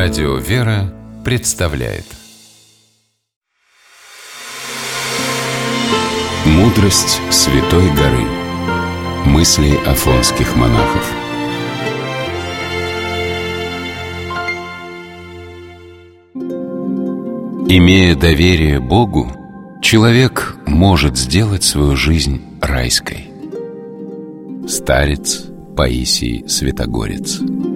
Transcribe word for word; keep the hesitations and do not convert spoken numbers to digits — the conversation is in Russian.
Радио «Вера» представляет «Мудрость Святой горы». Мысли афонских монахов. Имея доверие Богу, человек может сделать свою жизнь райской. Старец Паисий Святогорец.